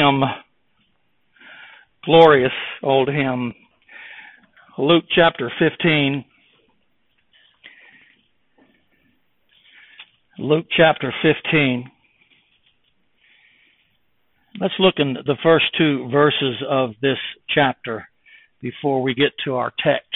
hymn, glorious old hymn, Luke chapter 15. Luke chapter 15. Let's look in the first two verses of this chapter before we get to our text.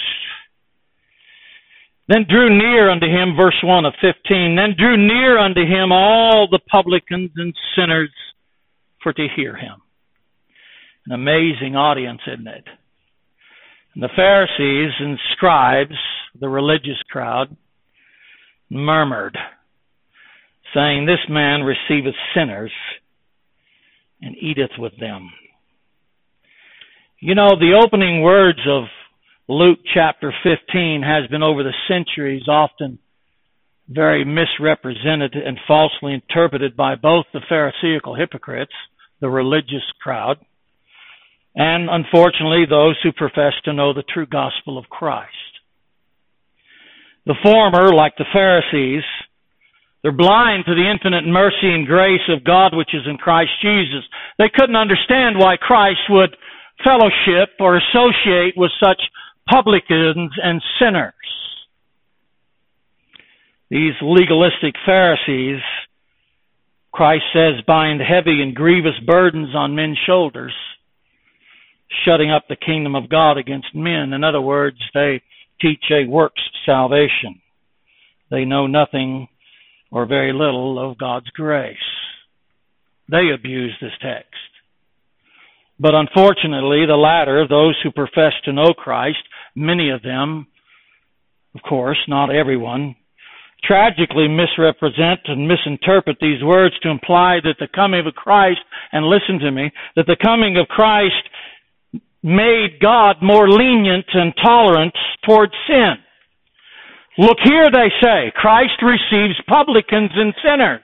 Then drew near unto him, verse 1 of 15, then drew near unto him all the publicans and sinners for to hear him. An amazing audience, isn't it? And the Pharisees and scribes, the religious crowd, murmured, saying, this man receiveth sinners and eateth with them. You know, the opening words of Luke chapter 15 has been over the centuries often very misrepresented and falsely interpreted by both the Pharisaical hypocrites, the religious crowd, and unfortunately those who profess to know the true gospel of Christ. The former, like the Pharisees, they're blind to the infinite mercy and grace of God which is in Christ Jesus. They couldn't understand why Christ would fellowship or associate with such publicans and sinners. These legalistic Pharisees, Christ says, bind heavy and grievous burdens on men's shoulders, shutting up the kingdom of God against men. In other words, they teach a works salvation. They know nothing or very little of God's grace. They abuse this text. But unfortunately, the latter, those who profess to know Christ, many of them, of course, not everyone, tragically misrepresent and misinterpret these words to imply that the coming of Christ, and listen to me, that the coming of Christ made God more lenient and tolerant towards sin. Look here, they say, Christ receives publicans and sinners.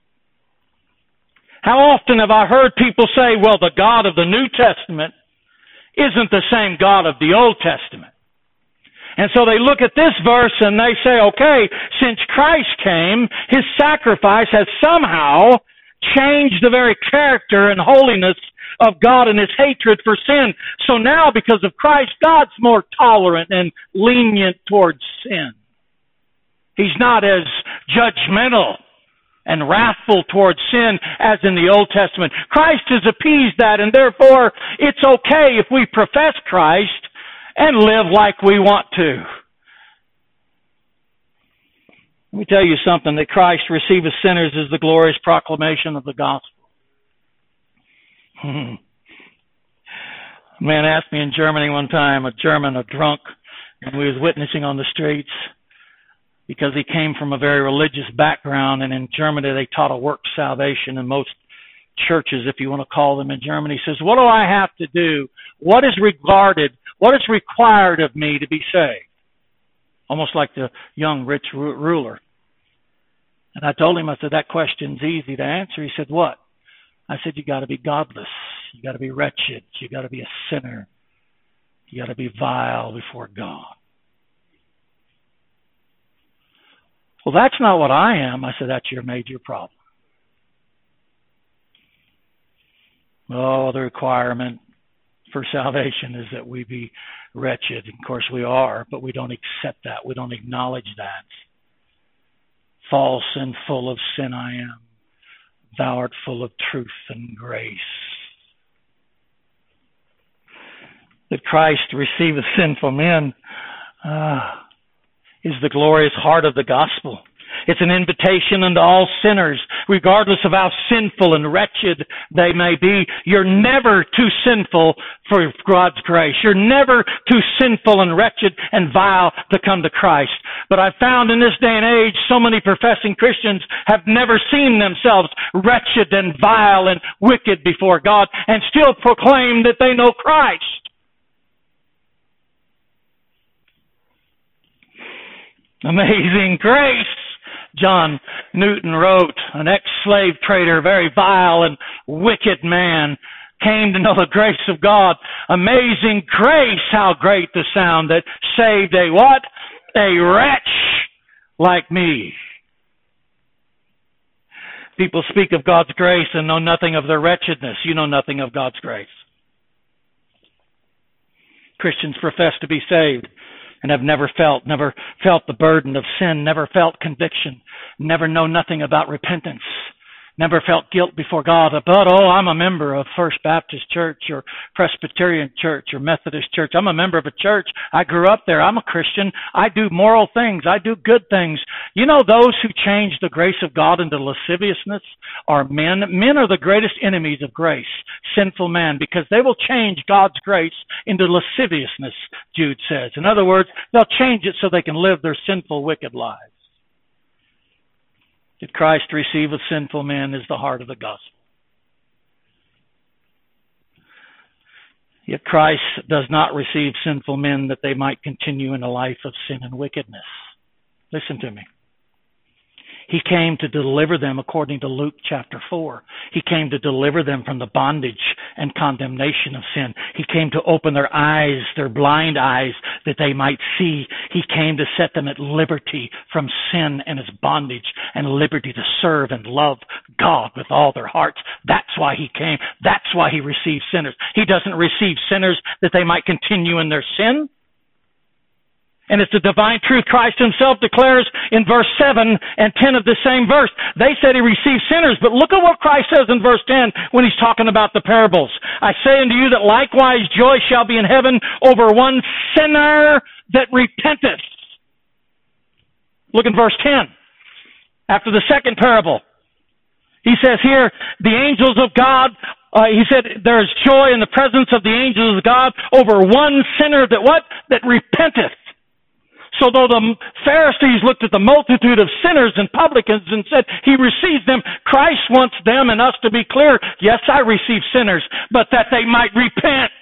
How often have I heard people say, well, the God of the New Testament isn't the same God of the Old Testament. And so they look at this verse and they say, okay, since Christ came, his sacrifice has somehow changed the very character and holiness of God and his hatred for sin. So now, because of Christ, God's more tolerant and lenient towards sin. He's not as judgmental and wrathful towards sin as in the Old Testament. Christ has appeased that, and therefore it's okay if we profess Christ and live like we want to. Let me tell you something, that Christ receiveth sinners is the glorious proclamation of the gospel. A man asked me in Germany one time, a drunk, and we was witnessing on the streets, because he came from a very religious background, and in Germany they taught a work salvation in most churches, if you want to call them in Germany. He says, what do I have to do? What is required of me to be saved? Almost like the young rich ruler. And I told him, I said, that question's easy to answer. He said, what? I said, you got to be godless. You got to be wretched. You got to be a sinner. You got to be vile before God. Well, that's not what I am. I said, that's your major problem. Oh, the requirement for salvation is that we be wretched. Of course we are, but we don't accept that. We don't acknowledge that. False and full of sin I am. Thou art full of truth and grace. That Christ receiveth sinful men is the glorious heart of the gospel. It's an invitation unto all sinners, regardless of how sinful and wretched they may be. You're never too sinful for God's grace. You're never too sinful and wretched and vile to come to Christ. But I've found in this day and age, so many professing Christians have never seen themselves wretched and vile and wicked before God and still proclaim that they know Christ. Amazing grace. John Newton wrote, an ex-slave trader, very vile and wicked man, came to know the grace of God. Amazing grace, how great the sound that saved a what? A wretch like me. People speak of God's grace and know nothing of their wretchedness. You know nothing of God's grace. Christians profess to be saved and have never felt the burden of sin, never felt conviction, never know nothing about repentance, never felt guilt before God. But, I'm a member of First Baptist Church or Presbyterian Church or Methodist Church. I'm a member of a church. I grew up there. I'm a Christian. I do moral things. I do good things. You know, those who change the grace of God into lasciviousness are men. Men are the greatest enemies of grace, sinful man, because they will change God's grace into lasciviousness, Jude says. In other words, they'll change it so they can live their sinful, wicked lives. Did Christ receive of sinful men is the heart of the gospel. Yet Christ does not receive sinful men that they might continue in a life of sin and wickedness. Listen to me. He came to deliver them according to Luke chapter 4. He came to deliver them from the bondage and condemnation of sin. He came to open their eyes, their blind eyes, that they might see. He came to set them at liberty from sin and its bondage, and liberty to serve and love God with all their hearts. That's why he came. That's why he received sinners. He doesn't receive sinners that they might continue in their sin. And it's the divine truth Christ himself declares in verse 7 and 10 of the same verse. They said he received sinners, but look at what Christ says in verse 10 when he's talking about the parables. I say unto you that likewise joy shall be in heaven over one sinner that repenteth. Look in verse 10. After the second parable, he says here, the angels of God, he said there is joy in the presence of the angels of God over one sinner that what? That repenteth. So though the Pharisees looked at the multitude of sinners and publicans and said he receives them, Christ wants them and us to be clear, yes, I receive sinners, but that they might repent.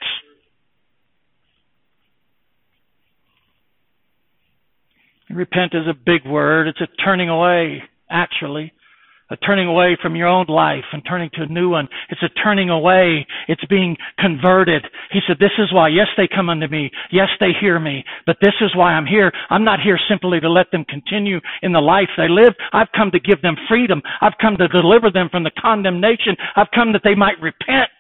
Repent is a big word. It's a turning away, actually. A turning away from your own life and turning to a new one. It's a turning away. It's being converted. He said, this is why, yes, they come unto me. Yes, they hear me. But this is why I'm here. I'm not here simply to let them continue in the life they live. I've come to give them freedom. I've come to deliver them from the condemnation. I've come that they might repent.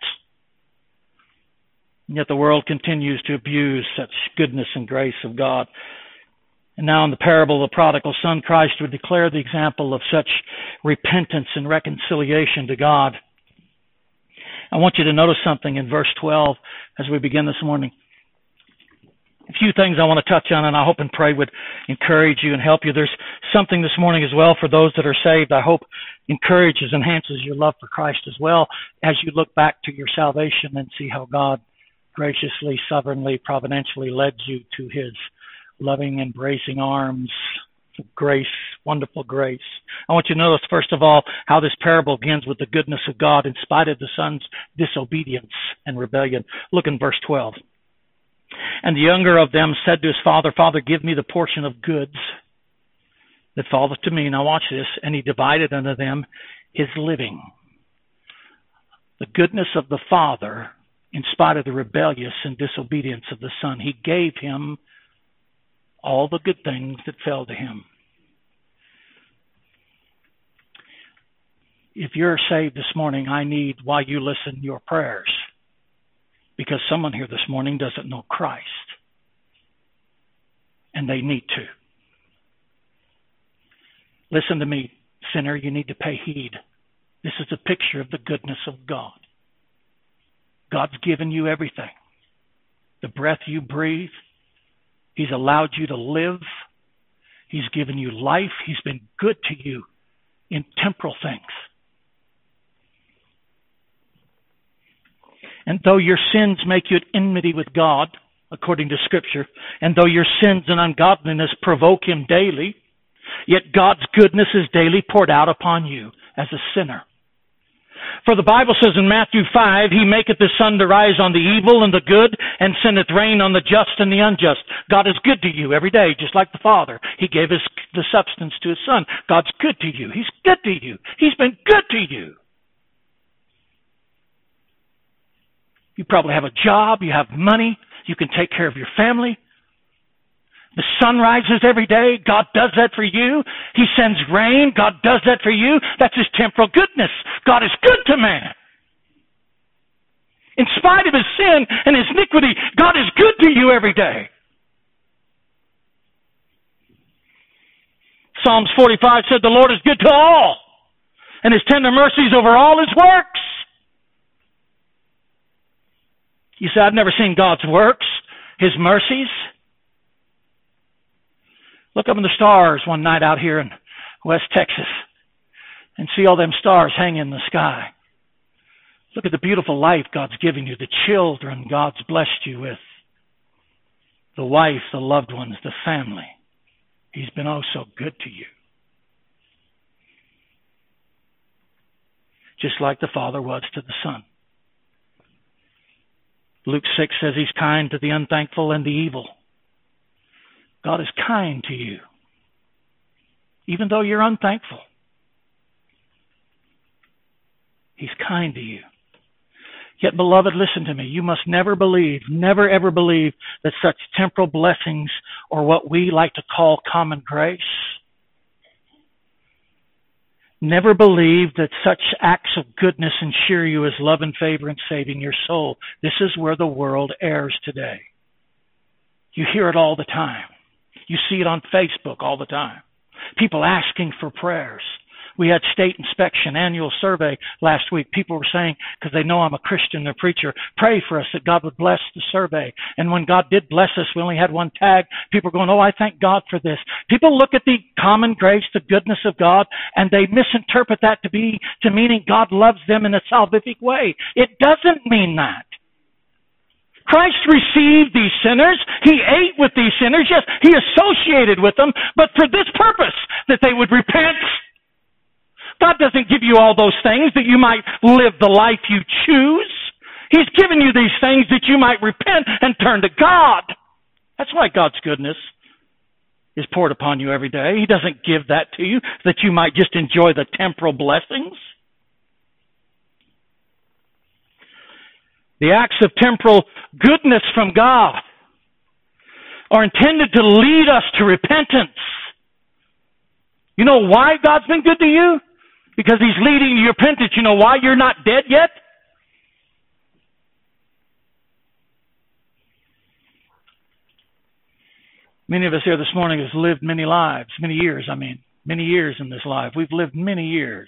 And yet the world continues to abuse such goodness and grace of God. And now in the parable of the prodigal son, Christ would declare the example of such repentance and reconciliation to God. I want you to notice something in verse 12 as we begin this morning. A few things I want to touch on, and I hope and pray would encourage you and help you. There's something this morning as well for those that are saved. I hope encourages, enhances your love for Christ as well as you look back to your salvation and see how God graciously, sovereignly, providentially led you to his loving, embracing arms of grace, wonderful grace. I want you to notice, first of all, how this parable begins with the goodness of God in spite of the son's disobedience and rebellion. Look in verse 12. And the younger of them said to his father, Father, give me the portion of goods that falleth to me. Now watch this. And he divided unto them his living. The goodness of the father, in spite of the rebellious and disobedience of the son, he gave him all the good things that fell to him. If you're saved this morning, I need, while you listen, your prayers. Because someone here this morning doesn't know Christ. And they need to. Listen to me, sinner, you need to pay heed. This is a picture of the goodness of God. God's given you everything. The breath you breathe, he's allowed you to live. He's given you life. He's been good to you in temporal things. And though your sins make you at enmity with God, according to Scripture, and though your sins and ungodliness provoke him daily, yet God's goodness is daily poured out upon you as a sinner. For the Bible says in Matthew 5, he maketh the sun to rise on the evil and the good, and sendeth rain on the just and the unjust. God is good to you every day, just like the Father. He gave us the substance to his Son. God's good to you. He's good to you. He's been good to you. You probably have a job. You have money. You can take care of your family. The sun rises every day. God does that for you. He sends rain. God does that for you. That's His temporal goodness. God is good to man. In spite of his sin and his iniquity, God is good to you every day. Psalms 45 said, the Lord is good to all, and His tender mercies over all His works. You say, I've never seen God's works, His mercies. Look up in the stars one night out here in West Texas and see all them stars hanging in the sky. Look at the beautiful life God's given you, the children God's blessed you with, the wife, the loved ones, the family. He's been oh so good to you. Just like the Father was to the Son. Luke 6 says He's kind to the unthankful and the evil. God is kind to you, even though you're unthankful. He's kind to you. Yet, beloved, listen to me. You must never ever believe that such temporal blessings or what we like to call common grace. Never believe that such acts of goodness ensure you as love and favor in saving your soul. This is where the world errs today. You hear it all the time. You see it on Facebook all the time. People asking for prayers. We had state inspection, annual survey last week. People were saying, because they know I'm a Christian, a preacher, pray for us that God would bless the survey. And when God did bless us, we only had one tag. People were going, oh, I thank God for this. People look at the common grace, the goodness of God, and they misinterpret that to meaning God loves them in a salvific way. It doesn't mean that. Christ received these sinners. He ate with these sinners. Yes, He associated with them, but for this purpose, that they would repent. God doesn't give you all those things that you might live the life you choose. He's given you these things that you might repent and turn to God. That's why God's goodness is poured upon you every day. He doesn't give that to you that you might just enjoy the temporal blessings. The acts of temporal goodness from God are intended to lead us to repentance. You know why God's been good to you? Because He's leading you to repentance. You know why you're not dead yet? Many of us here this morning have lived many lives, many years in this life. We've lived many years.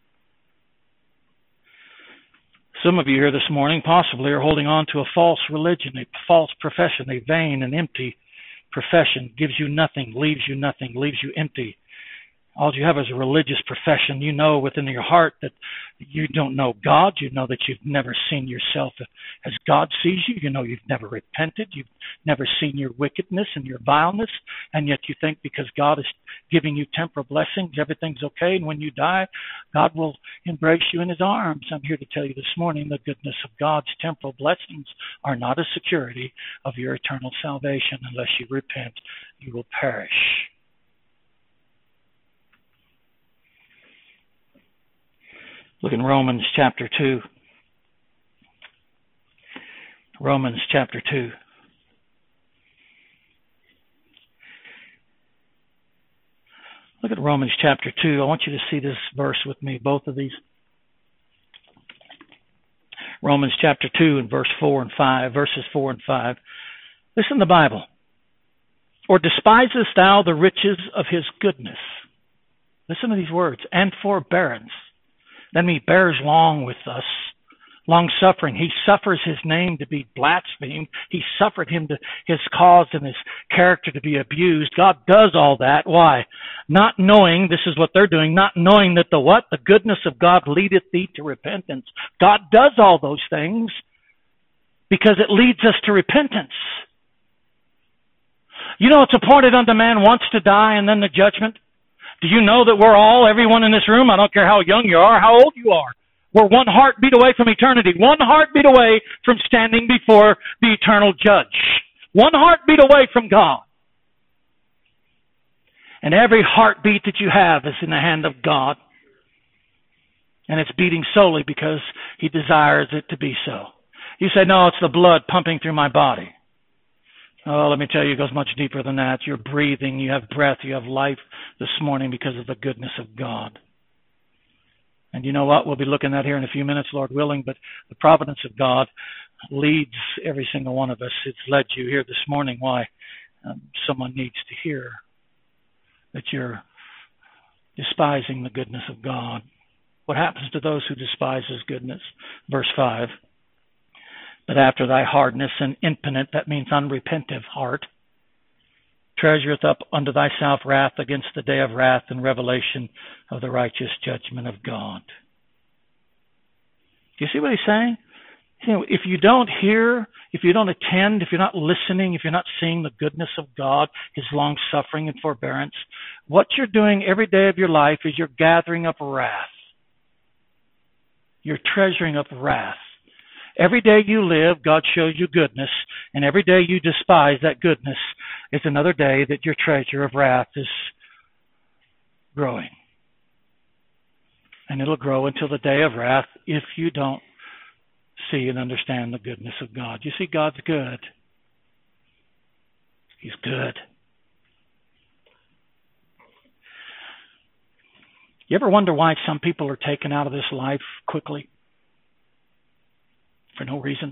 Some of you here this morning possibly are holding on to a false religion, a false profession, a vain and empty profession. Gives you nothing, leaves you empty. All you have is a religious profession. You know within your heart that you don't know God. You know that you've never seen yourself as God sees you. You know you've never repented. You've never seen your wickedness and your vileness. And yet you think because God is giving you temporal blessings, everything's okay. And when you die, God will embrace you in His arms. I'm here to tell you this morning the goodness of God's temporal blessings are not a security of your eternal salvation. Unless you repent, you will perish. Look in Romans chapter 2. Romans chapter 2. Look at Romans chapter 2. I want you to see this verse with me, both of these. Romans chapter 2 and verses 4 and 5. Listen to the Bible. Or despisest thou the riches of His goodness? Listen to these words. And forbearance. That means He bears long with us. Long-suffering. He suffers His name to be blasphemed. He suffered His cause and His character to be abused. God does all that. Why? Not knowing, this is what they're doing, not knowing that the goodness of God leadeth thee to repentance. God does all those things because it leads us to repentance. You know it's appointed unto man once to die and then the judgment. Do you know that everyone in this room, I don't care how young you are, how old you are, we're one heartbeat away from eternity, one heartbeat away from standing before the eternal judge, one heartbeat away from God. And every heartbeat that you have is in the hand of God. And it's beating solely because He desires it to be so. You say, no, it's the blood pumping through my body. Oh, let me tell you, it goes much deeper than that. You're breathing, you have breath, you have life this morning because of the goodness of God. And you know what? We'll be looking at here in a few minutes, Lord willing, but the providence of God leads every single one of us. It's led you here this morning. Why? Someone needs to hear that you're despising the goodness of God. What happens to those who despise His goodness? Verse 5. But after thy hardness and impotent, that means unrepentive heart, treasureth up unto thyself wrath against the day of wrath and revelation of the righteous judgment of God. Do you see what he's saying? You know, if you don't hear, if you don't attend, if you're not listening, if you're not seeing the goodness of God, His long suffering and forbearance, what you're doing every day of your life is you're gathering up wrath. You're treasuring up wrath. Every day you live, God shows you goodness, and every day you despise that goodness is another day that your treasure of wrath is growing. And it'll grow until the day of wrath if you don't see and understand the goodness of God. You see, God's good. He's good. You ever wonder why some people are taken out of this life quickly? For no reason.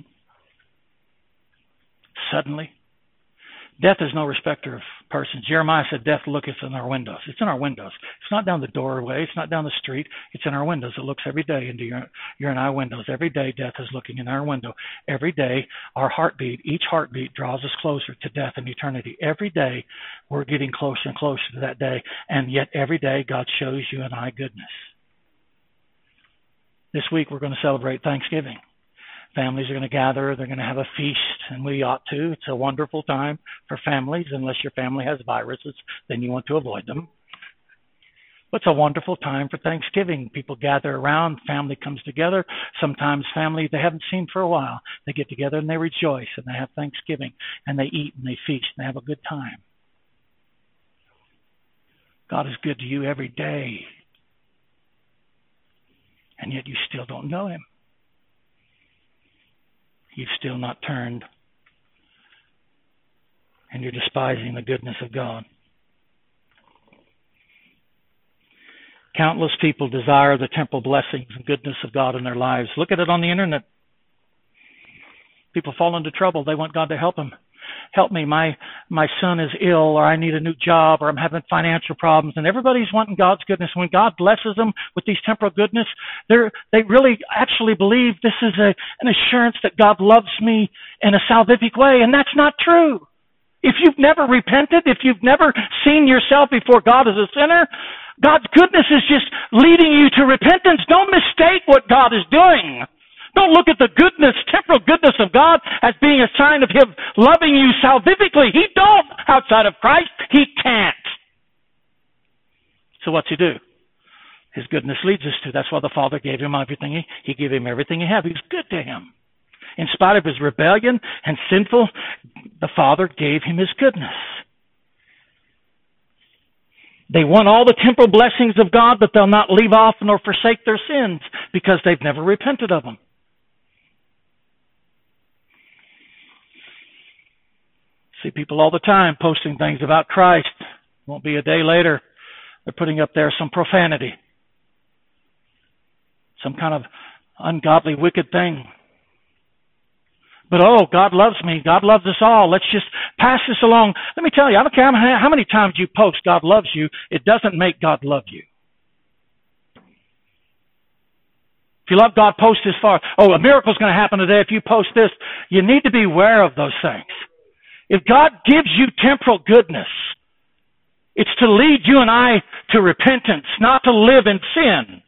Suddenly. Death is no respecter of persons. Jeremiah said, death looketh in our windows. It's in our windows. It's not down the doorway. It's not down the street. It's in our windows. It looks every day into your and I windows. Every day death is looking in our window. Every day our heartbeat, each heartbeat draws us closer to death and eternity. Every day we're getting closer and closer to that day. And yet every day God shows you and I goodness. This week we're going to celebrate Thanksgiving. Families are going to gather. They're going to have a feast, and we ought to. It's a wonderful time for families, unless your family has viruses, then you want to avoid them. But it's a wonderful time for Thanksgiving. People gather around. Family comes together. Sometimes family they haven't seen for a while. They get together and they rejoice, and they have Thanksgiving, and they eat, and they feast, and they have a good time. God is good to you every day, and yet you still don't know Him. You've still not turned, and you're despising the goodness of God. Countless people desire the temporal blessings and goodness of God in their lives. Look at it on the internet. People fall into trouble. They want God to help them. Help me, my son is ill, or I need a new job, or I'm having financial problems, and everybody's wanting God's goodness. When God blesses them with these temporal goodness, they really actually believe this is an assurance that God loves me in a salvific way, and that's not true. If you've never repented, if you've never seen yourself before God as a sinner, God's goodness is just leading you to repentance. Don't mistake what God is doing. Don't look at the goodness, temporal goodness of God as being a sign of Him loving you salvifically. He don't outside of Christ. He can't. So what's He do? His goodness leads us to. That's why the Father gave Him everything. He gave Him everything He had. He was good to Him. In spite of His rebellion and sinful, the Father gave Him His goodness. They want all the temporal blessings of God, but they'll not leave off nor forsake their sins because they've never repented of them. See people all the time posting things about Christ. Won't be a day later, they're putting up there some profanity. Some kind of ungodly, wicked thing. But God loves me. God loves us all. Let's just pass this along. Let me tell you, I don't care how many times you post God loves you, it doesn't make God love you. If you love God, post this far. A miracle's going to happen today if you post this. You need to be aware of those things. If God gives you temporal goodness, it's to lead you and I to repentance, not to live in sin.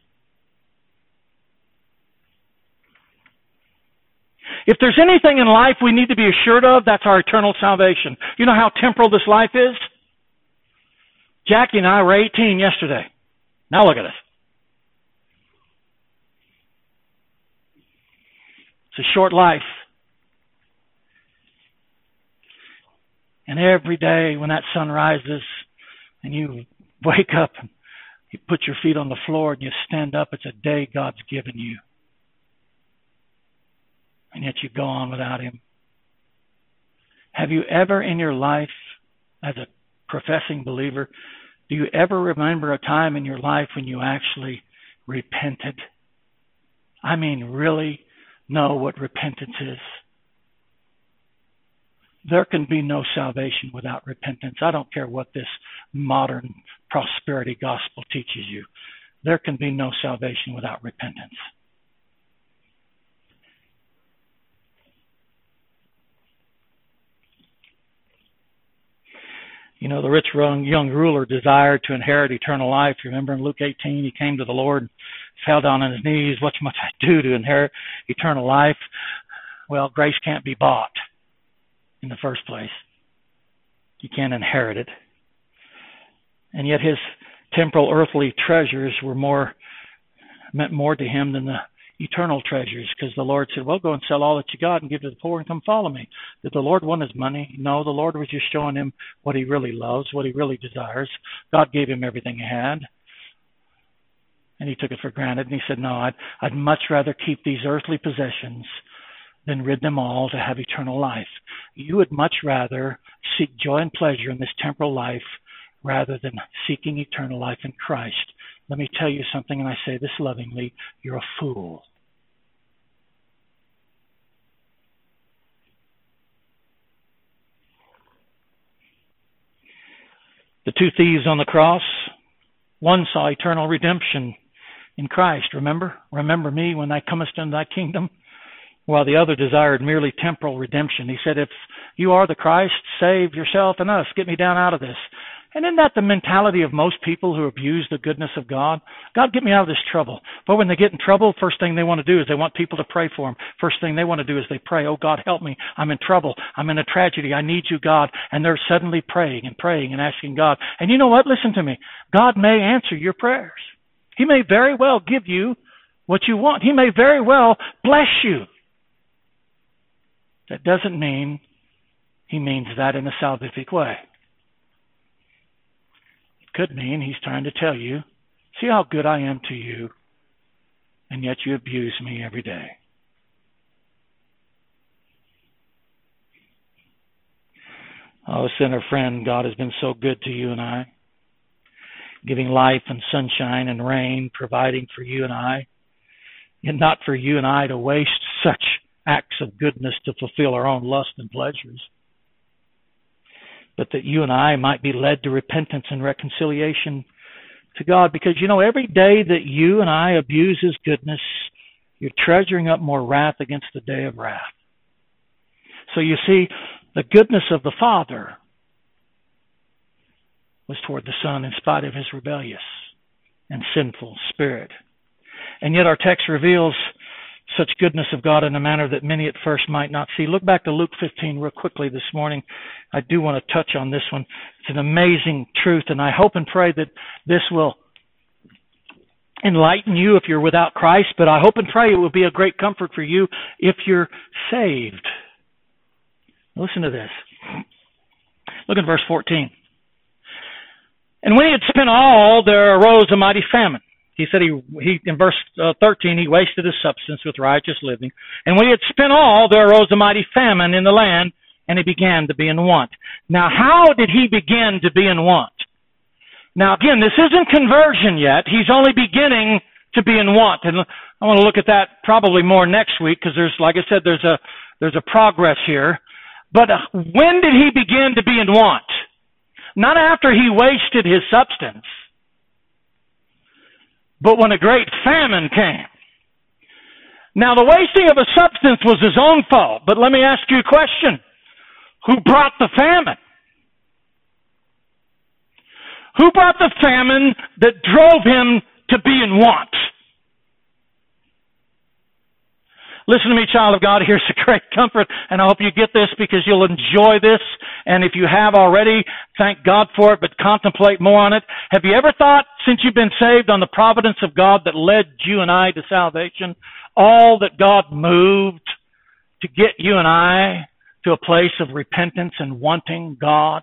If there's anything in life we need to be assured of, that's our eternal salvation. You know how temporal this life is? Jackie and I were 18 yesterday. Now look at us. It's a short life. And every day when that sun rises and you wake up and you put your feet on the floor and you stand up, it's a day God's given you. And yet you go on without Him. Have you ever in your life, as a professing believer, do you ever remember a time in your life when you actually repented? I mean, really know what repentance is. There can be no salvation without repentance. I don't care what this modern prosperity gospel teaches you. There can be no salvation without repentance. You know, the rich young ruler desired to inherit eternal life. Remember in Luke 18, he came to the Lord, fell down on his knees. What must I do to inherit eternal life? Well, grace can't be bought in the first place. You can't inherit it. And yet his temporal earthly treasures meant more to him than the eternal treasures, because the Lord said, well, go and sell all that you got and give to the poor and come follow me. Did the Lord want his money? No, the Lord was just showing him what he really loves, what he really desires. God gave him everything he had, and he took it for granted. And he said, no, I'd much rather keep these earthly possessions than rid them all to have eternal life. You would much rather seek joy and pleasure in this temporal life rather than seeking eternal life in Christ. Let me tell you something, and I say this lovingly, you're a fool. The two thieves on the cross, one saw eternal redemption in Christ. Remember me when thou comest into thy kingdom? While the other desired merely temporal redemption. He said, if you are the Christ, save yourself and us. Get me down out of this. And isn't that the mentality of most people who abuse the goodness of God? God, get me out of this trouble. But when they get in trouble, first thing they want to do is they want people to pray for them. First thing they want to do is they pray, oh God, help me. I'm in trouble. I'm in a tragedy. I need you, God. And they're suddenly praying and asking God. And you know what? Listen to me. God may answer your prayers. He may very well give you what you want. He may very well bless you. That doesn't mean he means that in a salvific way. Could mean he's trying to tell you, see how good I am to you, and yet you abuse me every day. Oh, sinner friend, God has been so good to you and I, giving life and sunshine and rain, providing for you and I, and not for you and I to waste such acts of goodness to fulfill our own lust and pleasures, but that you and I might be led to repentance and reconciliation to God. Because, you know, every day that you and I abuse his goodness, you're treasuring up more wrath against the day of wrath. So you see, the goodness of the Father was toward the Son in spite of his rebellious and sinful spirit. And yet our text reveals such goodness of God in a manner that many at first might not see. Look back to Luke 15 real quickly this morning. I do want to touch on this one. It's an amazing truth, and I hope and pray that this will enlighten you if you're without Christ, but I hope and pray it will be a great comfort for you if you're saved. Listen to this. Look at verse 14. And when he had spent all, there arose a mighty famine. He said he in verse 13, he wasted his substance with righteous living. And when he had spent all, there arose a mighty famine in the land, and he began to be in want. Now, how did he begin to be in want? Now, again, this isn't conversion yet. He's only beginning to be in want. And I want to look at that probably more next week, because there's, like I said, there's a progress here. But when did he begin to be in want? Not after he wasted his substance, but when a great famine came. Now, the wasting of a substance was his own fault, but let me ask you a question. Who brought the famine? Who brought the famine that drove him to be in want? Listen to me, child of God. Here's a great comfort, and I hope you get this because you'll enjoy this. And if you have already, thank God for it, but contemplate more on it. Have you ever thought, since you've been saved, on the providence of God that led you and I to salvation? All that God moved to get you and I to a place of repentance and wanting God?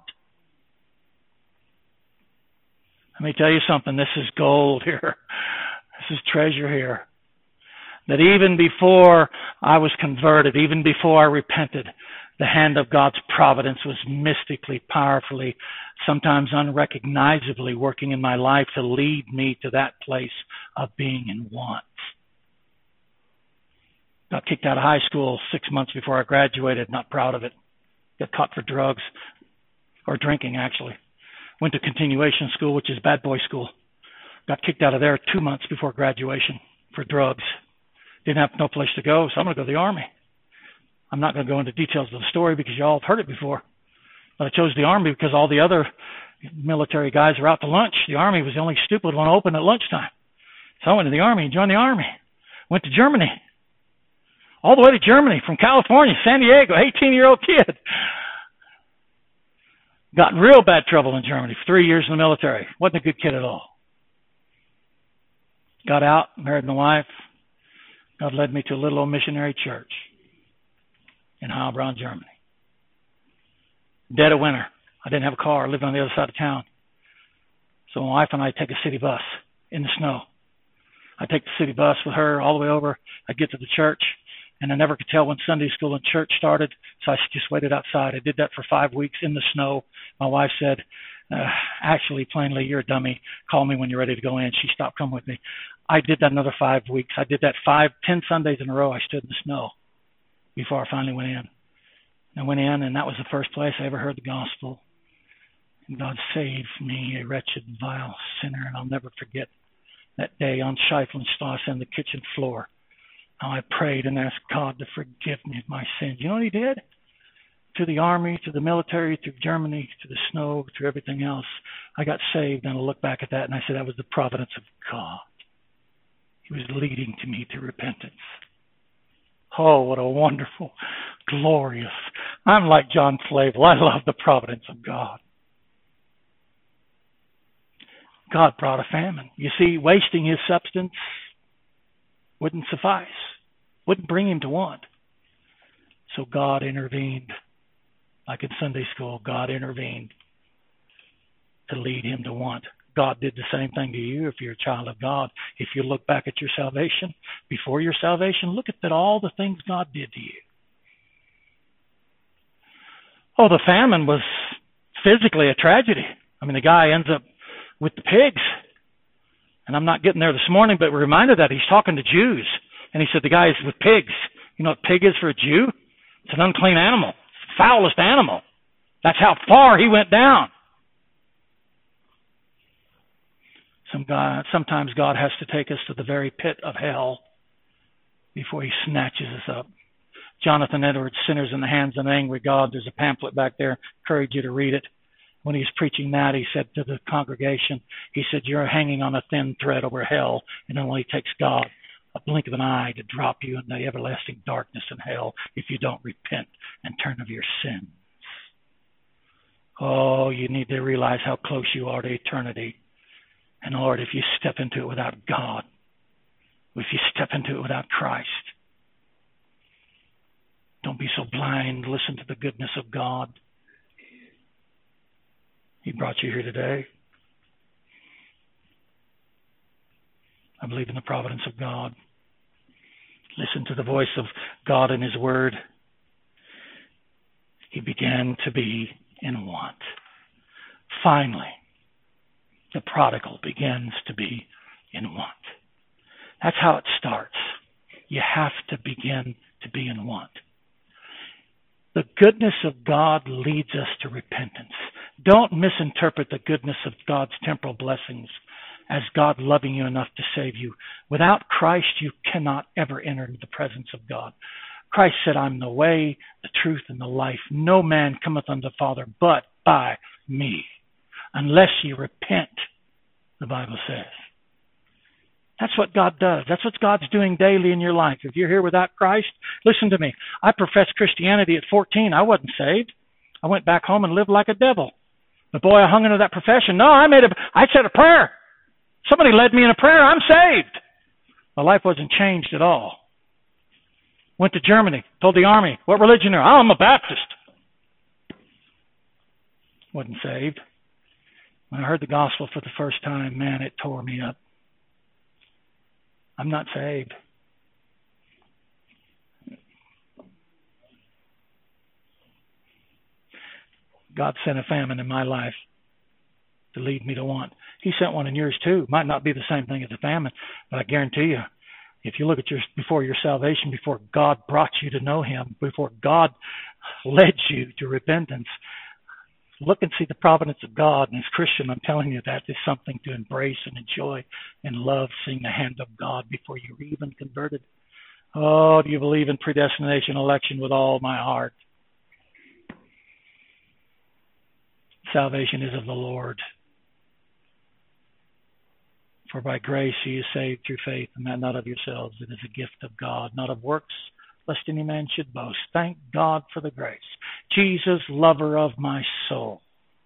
Let me tell you something. This is gold here. This is treasure here. That even before I was converted, even before I repented, The hand of God's providence was mystically, powerfully, sometimes unrecognizably working in my life to lead me to that place of being in want. Got kicked out of high school 6 months before I graduated. Not proud of it. Got caught for drugs, or drinking actually. Went to continuation school, which is bad boy school. Got kicked out of there 2 months before graduation for drugs. Didn't have no place to go, so I'm going to go to the Army. I'm not going to go into details of the story because you all have heard it before. But I chose the Army because all the other military guys were out to lunch. The Army was the only stupid one open at lunchtime. So I went to the Army and joined the Army. Went to Germany. All the way to Germany from California, San Diego, 18-year-old kid. Got in real bad trouble in Germany for 3 years in the military. Wasn't a good kid at all. Got out, married my wife. God led me to a little old missionary church in Heilbronn, Germany. Dead of winter. I didn't have a car. I lived on the other side of town. So my wife and I take a city bus in the snow. I take the city bus with her all the way over. I get to the church, and I never could tell when Sunday school and church started, so I just waited outside. I did that for 5 weeks in the snow. My wife said, actually, plainly, you're a dummy. Call me when you're ready to go in. She stopped coming with me. I did that another 5 weeks. I did that 10 Sundays in a row. I stood in the snow before I finally went in. I went in, and that was the first place I ever heard the gospel. And God saved me, a wretched, vile sinner, and I'll never forget that day on Scheiflenstrasse on the kitchen floor. How I prayed and asked God to forgive me of my sins. You know what he did? Through the Army, through the military, through Germany, through the snow, through everything else, I got saved, and I look back at that, and I said that was the providence of God. He was leading to me to repentance. Oh, what a wonderful, glorious. I'm like John Flavel. I love the providence of God. God brought a famine. You see, wasting his substance wouldn't suffice, wouldn't bring him to want. So God intervened. Like in Sunday school, God intervened to lead him to want. God did the same thing to you if you're a child of God. If you look back at your salvation, before your salvation, look at all the things God did to you. Oh, the famine was physically a tragedy. I mean, the guy ends up with the pigs. And I'm not getting there this morning, but we're reminded that he's talking to Jews. And he said the guy is with pigs. You know what pig is for a Jew? It's an unclean animal. It's the foulest animal. That's how far he went down. Sometimes God has to take us to the very pit of hell before he snatches us up. Jonathan Edwards, Sinners in the Hands of an Angry God. There's a pamphlet back there. Encourage you to read it. When he was preaching that, he said to the congregation, he said, you're hanging on a thin thread over hell, and it only takes God a blink of an eye to drop you in the everlasting darkness in hell if you don't repent and turn of your sins. Oh, you need to realize how close you are to eternity. And Lord, if you step into it without God, if you step into it without Christ, don't be so blind. Listen to the goodness of God. He brought you here today. I believe in the providence of God. Listen to the voice of God in his word. He began to be in want. Finally, the prodigal begins to be in want. That's how it starts. You have to begin to be in want. The goodness of God leads us to repentance. Don't misinterpret the goodness of God's temporal blessings as God loving you enough to save you. Without Christ, you cannot ever enter into the presence of God. Christ said, I'm the way, the truth, and the life. No man cometh unto the Father but by me, unless you repent, the Bible says. That's what God does. That's what God's doing daily in your life. If you're here without Christ, listen to me. I professed Christianity at 14. I wasn't saved. I went back home and lived like a devil. But boy, I hung into that profession. No, I said a prayer. Somebody led me in a prayer. I'm saved. My life wasn't changed at all. Went to Germany. Told the army, what religion are you? Oh, I'm a Baptist. Wasn't saved. When I heard the gospel for the first time, man, it tore me up. I'm not saved. God sent a famine in my life to lead me to want. He sent one in yours too. Might not be the same thing as a famine, but I guarantee you, if you look at before your salvation, before God brought you to know Him, before God led you to repentance, look and see the providence of God. And as Christian, I'm telling you, that is something to embrace and enjoy and love, seeing the hand of God before you're even converted. Oh, do you believe in predestination, election with all my heart? Salvation is of the Lord. For by grace ye are saved through faith, and that not of yourselves. It is a gift of God, not of works, lest any man should boast. Thank God for the grace. Jesus, lover of my soul.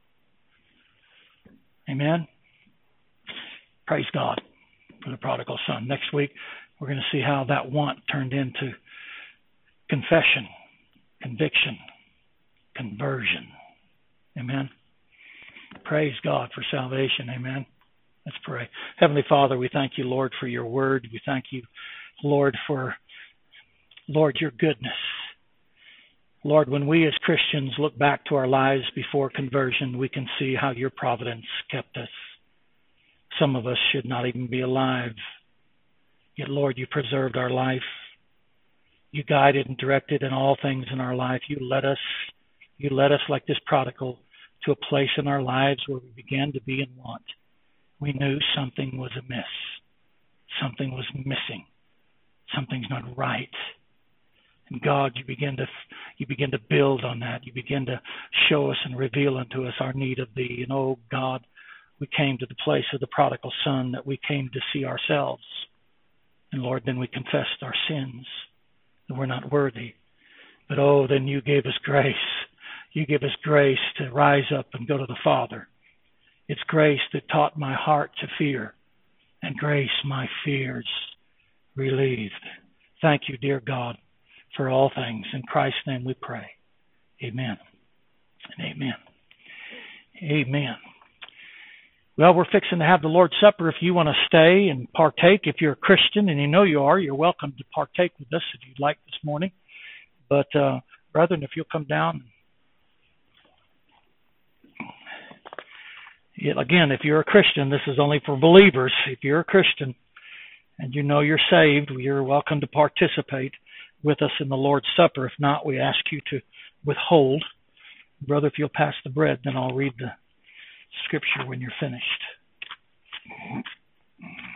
Amen. Praise God for the prodigal son. Next week, we're going to see how that want turned into confession, conviction, conversion. Amen. Praise God for salvation. Amen. Let's pray. Heavenly Father, we thank you, Lord, for your word. We thank you, Lord, for, Lord, your goodness. Lord, when we as Christians look back to our lives before conversion, we can see how your providence kept us. Some of us should not even be alive. Yet, Lord, you preserved our life. You guided and directed in all things in our life. You led us like this prodigal to a place in our lives where we began to be in want. We knew something was amiss. Something was missing. Something's not right. And God, you begin to build on that. You begin to show us and reveal unto us our need of thee. And oh God, we came to the place of the prodigal son, that we came to see ourselves. And Lord, then we confessed our sins, that we're not worthy. But oh, then you gave us grace. You gave us grace to rise up and go to the Father. It's grace that taught my heart to fear, and grace my fears relieved. Thank you, dear God, for all things. In Christ's name we pray. Amen and amen. Amen. Well, we're fixing to have the Lord's Supper. If you want to stay and partake, if you're a Christian, and you know you are, you're welcome to partake with us if you'd like this morning. But, brethren, if you'll come down. Again, if you're a Christian, this is only for believers. If you're a Christian and you know you're saved, you're welcome to participate with us in the Lord's Supper. If not, we ask you to withhold. Brother, if you'll pass the bread, then I'll read the scripture when you're finished.